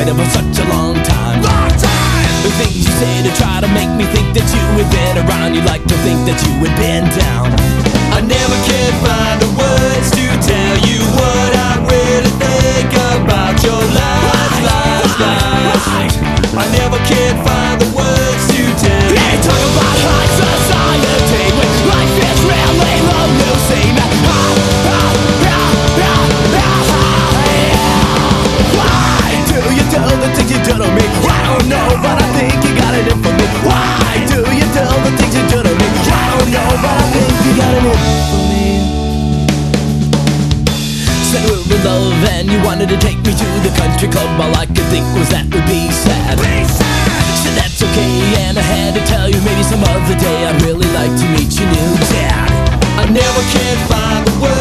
waiting for such a long time. The things you say to try to make me think that you had been around. You like to think that you had been down. I never can find the words to tell you what I really think about your lies, lies, lies. I never can find the words to tell you. They talk about high society when life is really lonely. Say that why do you do the things you do to me? I don't know, but I think you got it in for me. Why do you do the things you do to me? I don't know, but I think you got it in for me. Said we were in love and you wanted to take me to the country club. All I could think was that would be sad. Said that's okay, and I had to tell you maybe some other day I'd really like to meet your new dad. I never can find the words